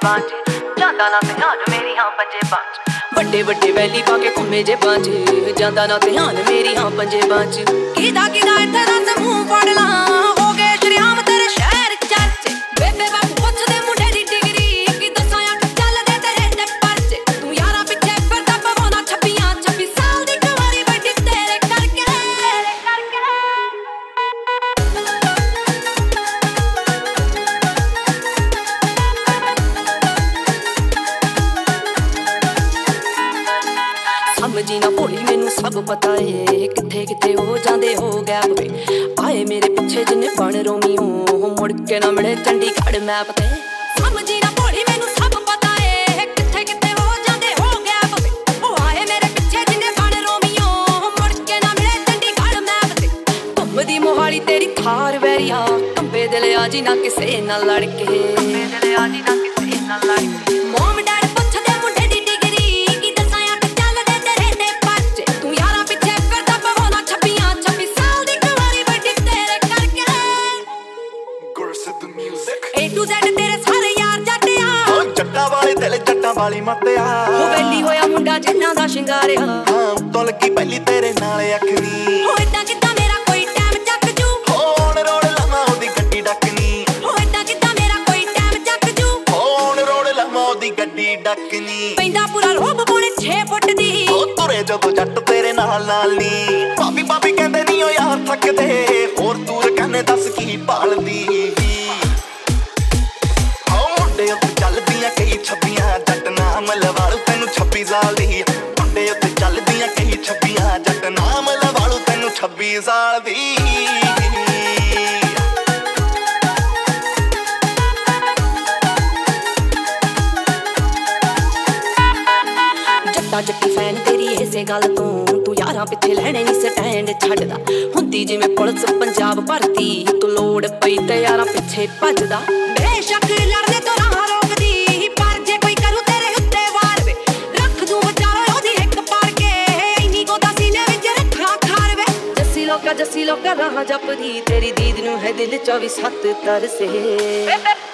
ਬਾਂਝ ਜਾਂਦਾ ਨਾ ਧਿਆਨ ਮੇਰੀ ਹਾਂ ਪੰਜੇ ਬਾਂਝ ਵੱਡੇ ਵੱਡੇ ਵੈਲੀ ਪਾ ਕੇ ਘੁੰਮੇ ਜੇ ਬਾਂਝ ਜਾਂਦਾ ਨਾ ਧਿਆਨ ਮੇਰੀ ਹਾਂ ਪੰਜੇ ਬਾਂਝ ਕਿਦਾ ਕਿਦਾ ਇੱਥੇ ਦਾ ਮੂੰਹ ਫੜ ਲਾਂ ਹੋ ਗਏ ਸ਼ਰੀਆਮ ਤੇਰੇ ਸ਼ਹਿਰ ਚਰਚੇ ਬੇਬੇ ਬਾਪੂ ਪੁੱਛਦੇ ਮੁੰਡੇ ਦੀ ਡਿਗਰੀ ਕੀ ਦੱਸਾਂ ਅੱਖ ਚੱਲਦੇ ਤੇਰੇ ਤੇ ਪਰਚੇ ਤੂੰ ਯਾਰਾਂ ਪਿੱਛੇ ਫਿਰਦਾ ਪਵਾਉਣਾ 26 ਸਾਲ ਦੀ ਕੁਆਰੀ ਬੈਠੀ ਤੇਰੇ ਕਰਕੇ ਸਮਝੀ ਨਾ ਭੋਲੀ ਮੈਨੂੰ ਸਭ ਪਤਾ ਏ ਕਿੱਥੇ ਕਿੱਥੇ ਹੋ ਜਾਂਦੇ ਹੋ ਗੈਪ ਵੇ ਆਏ ਮੇਰੇ ਪਿੱਛੇ ਜਿੰਨੇ ਬਣ ਰੋਮੀਓ ਮੁੜ ਕੇ ਨਾ ਮਿਲੇ ਚੰਡੀਗੜ੍ਹ ਮੈਪ ਤੇ ਸਮਝੀ ਨਾ ਭੋਲੀ ਮੈਨੂੰ ਸਭ ਪਤਾ ਏ ਕਿੱਥੇ ਕਿੱਥੇ ਹੋ ਜਾਂਦੇ ਹੋ ਗੈਪ ਵੇ ਉਹ ਆਏ ਮੇਰੇ ਪਿੱਛੇ ਜਿੰਨੇ ਬਣ ਰੋਮੀਓ ਮੁੜ ਕੇ ਨਾ ਮਿਲੇ ਚੰਡੀਗੜ੍ਹ ਮੈਪ ਤੇ ਘੁੰਮਦੀ ਮੋਹਾਲੀ ਤੇਰੀ ਥਾਰ ਵੈਰੀਆ ਕੰਬੇ ਦਿਲ ਆ ਜੀ ਨਾ ਕਿਸੇ ਨਾਲ ਲੜ ਕੇ ਕੰਬੇ ਦਿਲ ਆ ਜੀ ਨਾ ਕਿਸੇ ਨਾਲ ਲੜ ਕੇ ਮੋਮ ਡੈਡ ਪੁੱਛਦੇ ਮੁੰਡੇ ਦੀ ਡਿਗਰੀ ਕੀ ਦੱਸਾਂ ਅੱਖ ਚੱਲਦੇ ਤੇਰੇ ਤੇ ਪਰਚੇ ਤੂੰ ਯਾਰਾਂ ਪਿੱਛੇ ਫਿਰਦਾ ਪਵਾਉਣਾ 26 ਸਾਲ ਦੀ ਕੁਆਰੀ ਬੈਠੀ ਤੇਰੇ ਕਰਕੇ Gursidh music A to Z ਤੇਰੇ ਸਾਰੇ ਯਾਰ ਜੱਟਿਆ ਓ ਜੱਟਾਂ ਵਾਲੇ ਦਿਲ ਜੱਟਾਂ ਵਾਲੀ ਮੱਤਿਆ ਉਹ ਵੈਲੀ ਹੋਇਆ ਮੁੰਡਾ ਜਿੰਨਾਂ ਦਾ ਸ਼ਿੰਗਾਰਿਆ ਹਾਂ ਉੱਤੋਂ ਲੱਗੀ ਪਹਿਲੀ ਤੇਰੇ ਨਾਲ ਅੱਖਨੀ ਹੋ ਏਦਾਂ ਕਿੱਦਾਂ ਮੇਰਾ ਕੋਈ ਟਾਈਮ ਚੱਕ ਜੂ ਹੋਣ ਰੋੜ ਲਾਵਾਂ ਉਹਦੀ ਗੱਡੀ ਡੱਕਨੀ ਹੋ ਏਦਾਂ ਕਿੱਦਾਂ ਮੇਰਾ ਕੋਈ ਟਾਈਮ ਚੱਕ ਜੂ ਹੋਣ ਰੋੜ ਲਾਵਾਂ ਉਹਦੀ ਗੱਡੀ ਡੱਕਨੀ ਪੈਂਦਾ ਪੂਰਾ ਰੋਬ ਪੌਣੇ 6 ਫੁੱਟ ਦੀ ਉਹ ਤੁਰੇ ਜਦੋਂ ਜੱਟ ਤੇਰੇ ਨਾਲ ਨੀ ਭਾਬੀ ਭਾਬੀ ਕਹਿੰਦੇ ਨੀ ਓ ਯਾਰ ਥੱਕਦੇ ਹੋਰ ਦੂਰ ਕਹਿੰਦੇ ਦੱਸ ਕੀ ਭਾਲਦੀ ਓ ਮੁੰਡੇ ਉੱਤੇ ਚੱਲਦੀਆਂ ਕਈ ਛੱਬੀਆਂ ਜੱਟ ਨਾਮ ਲਵਾਲੂ ਤੈਨੂੰ 26 ਸਾਲ ਦੀ ਮੁੰਡੇ ਉੱਤੇ ਚੱਲਦੀਆਂ ਕਈ ਛੱਬੀਆਂ ਜੱਟ ਨਾਮ ਲਵਾਲੂ ਤੈਨੂੰ 26 ਸਾਲ ਦੀ ਜੱਟਾ ਜੱਟੀ ਫੈਨ ਤੇਰੀ ਇਸੇ ਗੱਲ ਤੋਂ ਤੂੰ ਯਾਰਾਂ ਪਿੱਛੇ ਲੈਣੇ ਨਹੀਂ ਸਟੈਂਡ ਛੱਡਦਾ ਹੁੰਦੀ ਜਿਵੇਂ ਪੁਲਿਸ ਪੰਜਾਬ ਭਰਤੀ ਤੂੰ ਲੋੜ ਪਈ ਤੇ ਯਾਰਾਂ ਪਿੱਛੇ ਭੱਜਦਾ ਬੇਸ਼ੱਕ ਲੜਨੇ ਤੋਂ ਰਾਹ ਰੋਕਦੀ ਪਰ ਜੇ ਕੋਈ ਕਰੂ ਤੇਰੇ ਉੱਤੇ ਵਾਰ ਵੇ ਰੱਖ ਦੂੰ ਵਿਚਾਰੋ ਉਹਦੀ ਹਿੱਕ ਪਾੜ ਕੇ ਇੰਨੀ ਗੋਦਾ ਸੀਨੇ ਵਿੱਚ ਰੱਖਾਂ ਖਾਰ ਵੇ ਜੱਸੀ ਲੋਕਾ ਰਾਹ ਜਪਦੀ ਤੇਰੀ ਦੀਦ ਨੂੰ ਹੈ ਦਿਲ 24/7 ਤਰਸੇ